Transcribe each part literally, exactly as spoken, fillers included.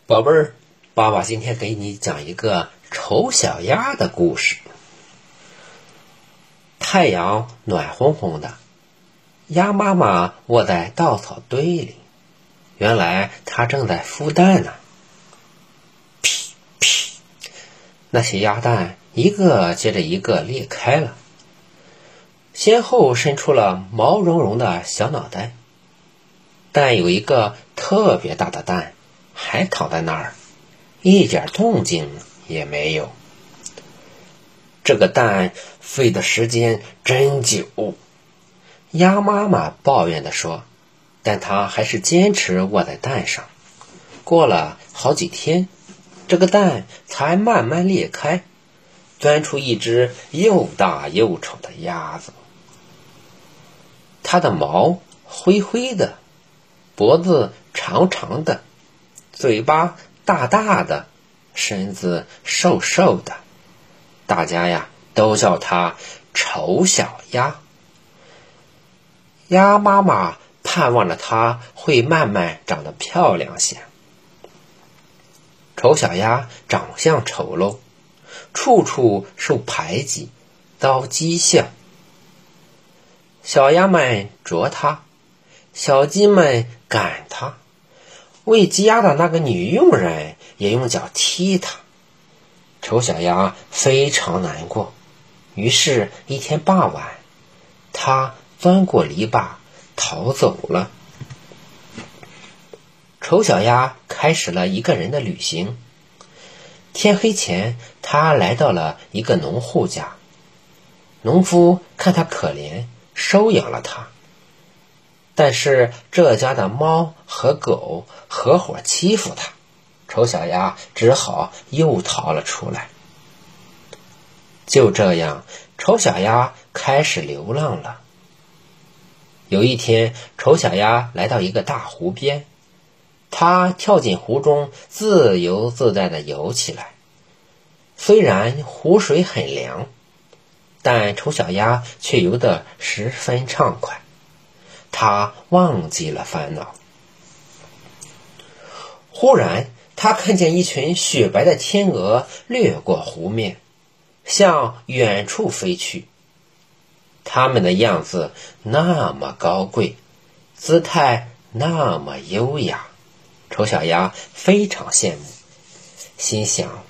宝贝儿，爸爸今天给你讲一个丑小鸭的故事。太阳暖烘烘的，鸭妈妈卧在稻草堆里，原来它正在孵蛋呢。噼噼，那些鸭蛋一个接着一个裂开了，先后伸出了毛茸茸的小脑袋，但有一个特别大的蛋还躺在那儿，一点动静也没有。这个蛋飞的时间真久，鸭妈妈抱怨地说，但它还是坚持卧在蛋上。过了好几天，这个蛋才慢慢裂开，钻出一只又大又丑的鸭子。它的毛灰灰的，脖子长长的，嘴巴大大的，身子瘦瘦的，大家呀都叫它丑小鸭。鸭妈妈盼望着它会慢慢长得漂亮些。丑小鸭长相丑陋，处处受排挤，遭讥笑。小鸭们啄它，小鸡们赶它，喂鸡鸭的那个女佣人也用脚踢它。丑小鸭非常难过，于是一天傍晚，它钻过篱笆逃走了。丑小鸭开始了一个人的旅行。天黑前，它来到了一个农户家。农夫看它可怜，收养了它。但是这家的猫和狗合伙欺负它，丑小鸭只好又逃了出来。就这样，丑小鸭开始流浪了。有一天，丑小鸭来到一个大湖边，它跳进湖中，自由自在地游起来。虽然湖水很凉，但丑小鸭却游得十分畅快。他忘记了烦恼。忽然，他看见一群雪白的天鹅掠过湖面，向远处飞去。它们的样子那么高贵，姿态那么优雅，丑小鸭非常羡慕，心想，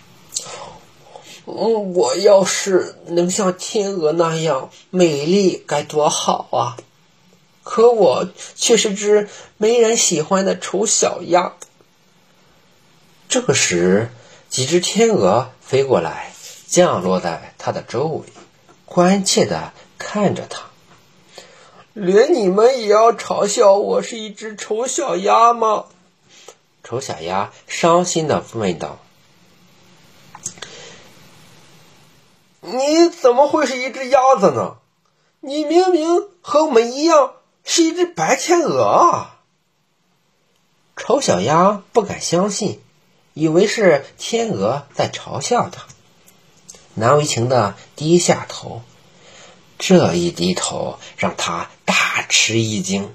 我要是能像天鹅那样美丽该多好啊！可我却是只没人喜欢的丑小鸭。这个时，几只天鹅飞过来，降落在它的周围，关切地看着它。连你们也要嘲笑我是一只丑小鸭吗？丑小鸭伤心地问道。你怎么会是一只鸭子呢？你明明和我们一样是一只白天鹅啊！丑小鸭不敢相信，以为是天鹅在嘲笑它，难为情地低下头。这一低头让它大吃一惊，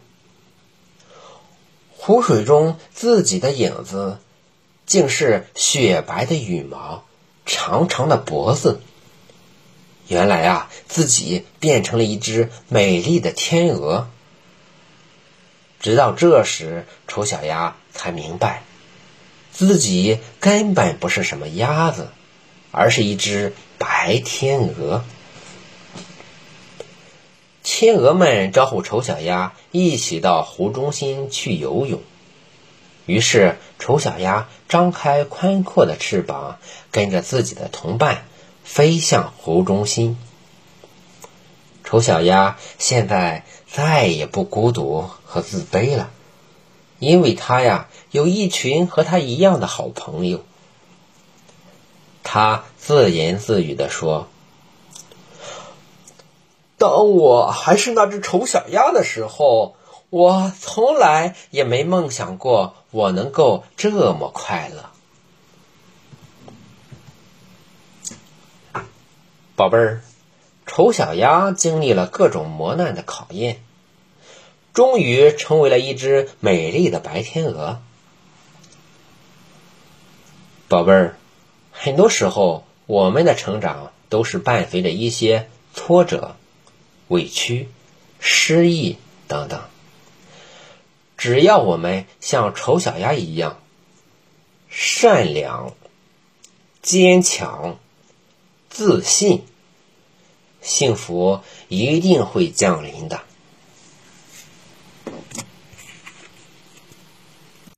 湖水中自己的影子竟是雪白的羽毛，长长的脖子。原来啊，自己变成了一只美丽的天鹅。直到这时，丑小鸭才明白，自己根本不是什么鸭子，而是一只白天鹅。天鹅们招呼丑小鸭一起到湖中心去游泳。于是，丑小鸭张开宽阔的翅膀，跟着自己的同伴飞向湖中心。丑小鸭现在再也不孤独和自卑了，因为它呀有一群和它一样的好朋友。它自言自语地说，当我还是那只丑小鸭的时候，我从来也没梦想过我能够这么快乐。宝贝儿，丑小鸭经历了各种磨难的考验，终于成为了一只美丽的白天鹅。 宝贝儿，很多时候我们的成长都是伴随着一些挫折、委屈、失意等等。只要我们像丑小鸭一样善良、坚强、自信，幸福一定会降临的。